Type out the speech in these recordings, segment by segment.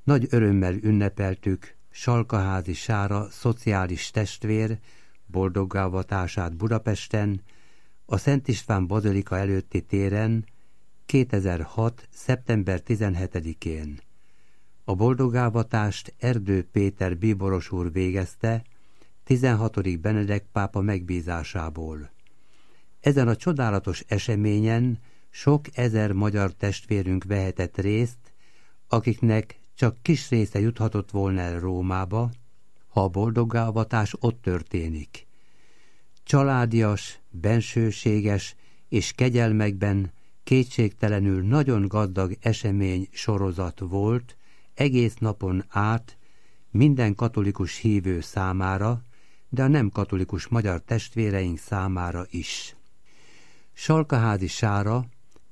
Nagy örömmel ünnepeltük Salkaházi Sára szociális testvér boldoggávatását Budapesten, a Szent István bazilika előtti téren 2006. szeptember 17-én. A boldoggávatást Erdő Péter bíboros úr végezte 16. Benedek pápa megbízásából. Ezen a csodálatos eseményen sok ezer magyar testvérünk vehetett részt, akiknek csak kis része juthatott volna el Rómába, ha a boldoggávatás ott történik. Családias, bensőséges és kegyelmekben kétségtelenül nagyon gazdag esemény sorozat volt egész napon át minden katolikus hívő számára, de a nem katolikus magyar testvéreink számára is. Salkaházi Sára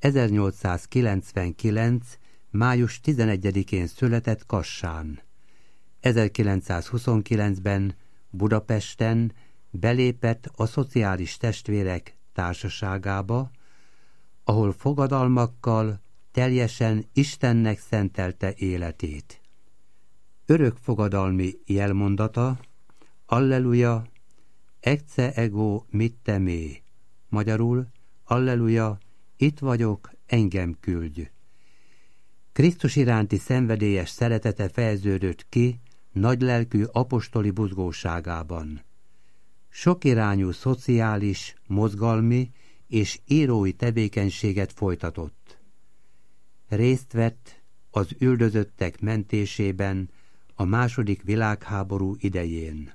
1899. május 11-én született Kassán. 1929-ben Budapesten belépett a Szociális Testvérek Társaságába, ahol fogadalmakkal teljesen Istennek szentelte életét. Örökfogadalmi jelmondata: Alleluja, ecce ego mitte me, magyarul: Alleluja, itt vagyok, engem küldj. Krisztus iránti szenvedélyes szeretete fejeződött ki nagylelkű apostoli buzgóságában. Sokirányú szociális, mozgalmi és írói tevékenységet folytatott. Részt vett az üldözöttek mentésében a II. Világháború idején.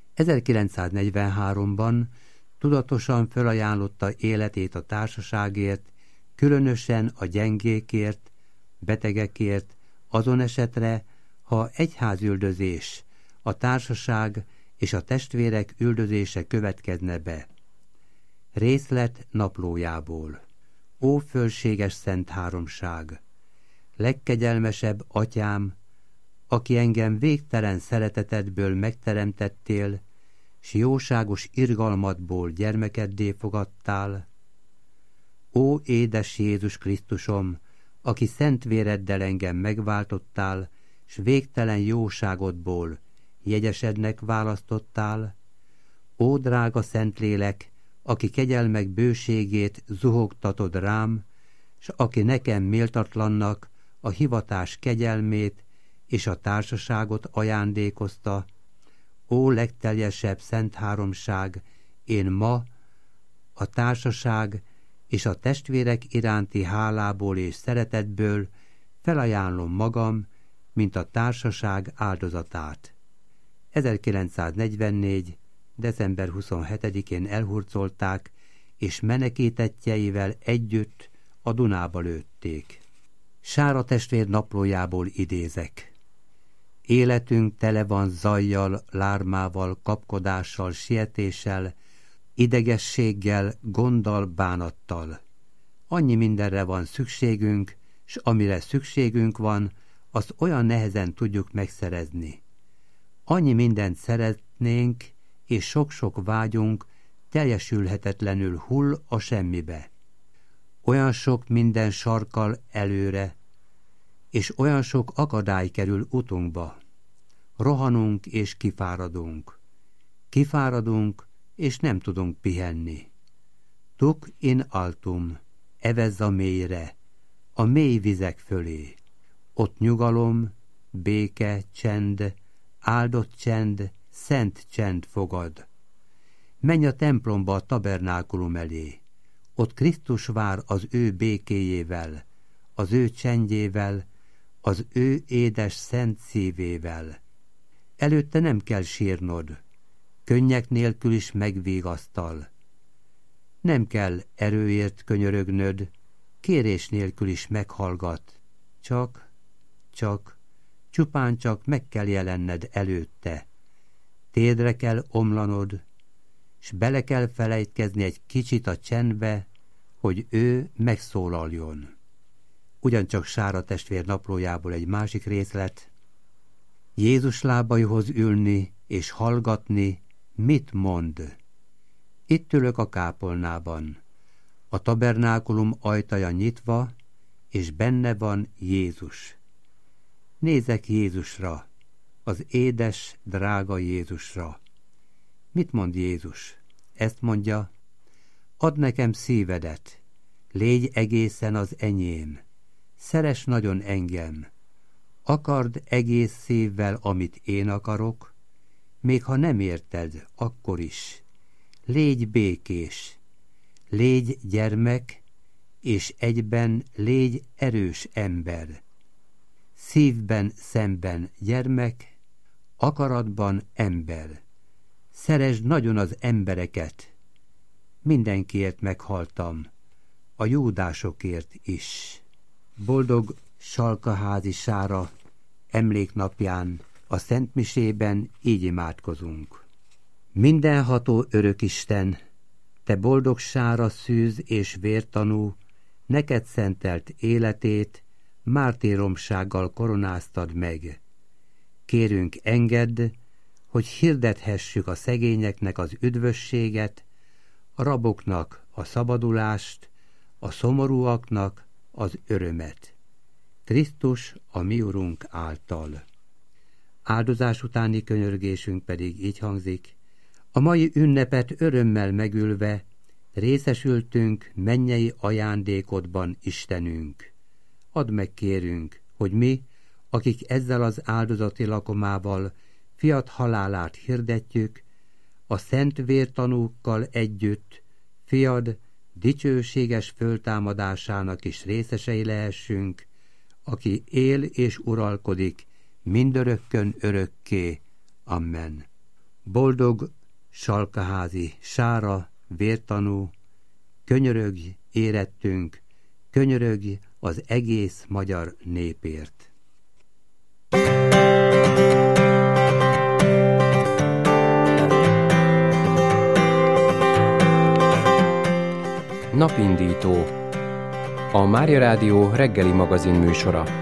1943-ban tudatosan felajánlotta életét a társaságért, különösen a gyengékért, betegekért, azon esetre, ha egyházüldözés, a társaság és a testvérek üldözése következne be. Részlet naplójából. Ó fölséges Szent Háromság! Legkegyelmesebb Atyám, aki engem végtelen szeretetedből megteremtettél, s jóságos irgalmadból gyermekeddé fogadtál. Ó édes Jézus Krisztusom, aki szent véreddel engem megváltottál, s végtelen jóságodból jegyesednek választottál. Ó drága Szentlélek, aki kegyelmek bőségét zuhogtatod rám, s aki nekem méltatlannak a hivatás kegyelmét és a társaságot ajándékozta. Ó legteljesebb Szent Háromság, én ma a társaság és a testvérek iránti hálából és szeretetből felajánlom magam, mint a társaság áldozatát. 1944. december 27-én elhurcolták, és menekítettjeivel együtt a Dunába lőtték. Sára testvér naplójából idézek. Életünk tele van zajjal, lármával, kapkodással, sietéssel, idegességgel, gonddal, bánattal. Annyi mindenre van szükségünk, s amire szükségünk van, azt olyan nehezen tudjuk megszerezni. Annyi mindent szeretnénk, és sok-sok vágyunk teljesülhetetlenül hull a semmibe. Olyan sok minden sarkal előre, és olyan sok akadály kerül utunkba. Rohanunk és kifáradunk. Kifáradunk, és nem tudunk pihenni. Tuc in altum, evezz a mélyre, a mély vizek fölé. Ott nyugalom, béke, csend, áldott csend, szent csend fogad. Menj a templomba a tabernákulum elé. Ott Krisztus vár az ő békéjével, az ő csendjével, az ő édes szent szívével. Előtte nem kell sírnod, könnyek nélkül is megvigasztal. Nem kell erőért könyörögnöd, kérés nélkül is meghallgat. Csupán csak meg kell jelenned előtte. Térdre kell omlanod, s bele kell felejtkezni egy kicsit a csendbe, hogy ő megszólaljon. Ugyancsak Sára testvér naplójából egy másik részlet. Jézus lábaihoz ülni és hallgatni, mit mond? Itt ülök a kápolnában, a tabernákulum ajtaja nyitva, és benne van Jézus. Nézek Jézusra, az édes, drága Jézusra. Mit mond Jézus? Ezt mondja: add nekem szívedet, légy egészen az enyém, szeress nagyon engem, akard egész szívvel, amit én akarok, még ha nem érted, akkor is. Légy békés, légy gyermek, és egyben légy erős ember. Szívben szemben gyermek, akaratban ember. Szeresd nagyon az embereket. Mindenkiért meghaltam, a júdásokért is. Boldog Salkaházi Sára emléknapján a szentmisében így imádkozunk. Mindenható örökisten, te boldog Sára szűz és vértanú, neked szentelt életét mártíromsággal koronáztad meg. Kérünk, engedd, hogy hirdethessük a szegényeknek az üdvösséget, a raboknak a szabadulást, a szomorúaknak az örömet. Krisztus a mi Urunk által. Áldozás utáni könyörgésünk pedig így hangzik: a mai ünnepet örömmel megülve részesültünk mennyei ajándékodban, Istenünk. Add meg, kérünk, hogy mi, akik ezzel az áldozati lakomával fiat halálát hirdetjük, a szent vértanúkkal együtt fiad dicsőséges föltámadásának is részesei lehessünk, aki él és uralkodik mindörökkön örökké. Amen. Boldog Salkaházi Sára, vértanú, könyörögj érettünk, könyörögj az egész magyar népért. Napindító. A Mária Rádió reggeli magazin műsora.